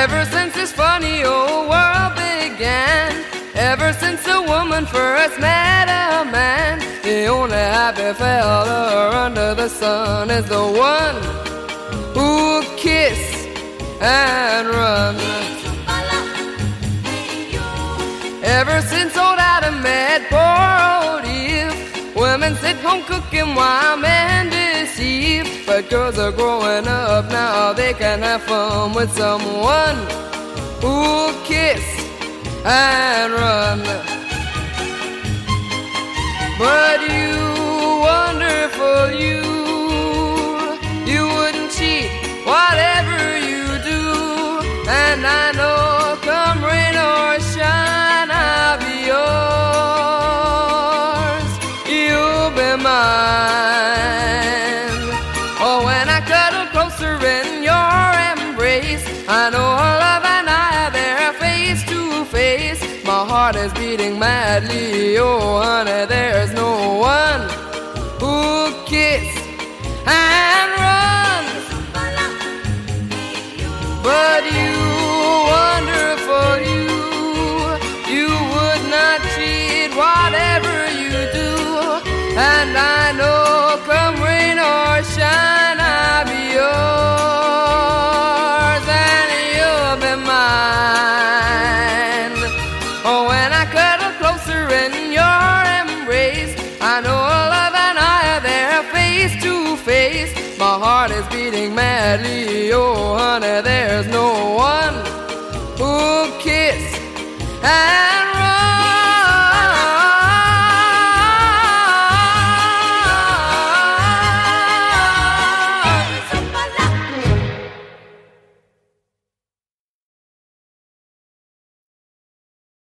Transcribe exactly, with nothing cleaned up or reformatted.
Ever since this funny old world began, ever since a woman first met a man, the only happy fella under the sun is the one who'll kiss and run. Ever since old Adam met poor old Eve, women sit home cooking while men deceive. But girls are growing up now, they can have fun with someone who'll kiss and run. But you, wonderful you, you wouldn't cheat whatever you do. And I know come rain or shine, I'll be yours, you'll be mine. Oh, when I cuddle closer in your embrace, I know our love and I, they're face to face. My heart is beating madly, oh honey, there's no one who'll kiss and run. But you, wonderful you, you would not cheat whatever you do. And I know come rain or shine, I'll be yours and you'll be mine. Oh, when I cuddle closer in your embrace, I know love and I, they're face to face. My heart is beating madly, oh honey, there's no one who'll kiss and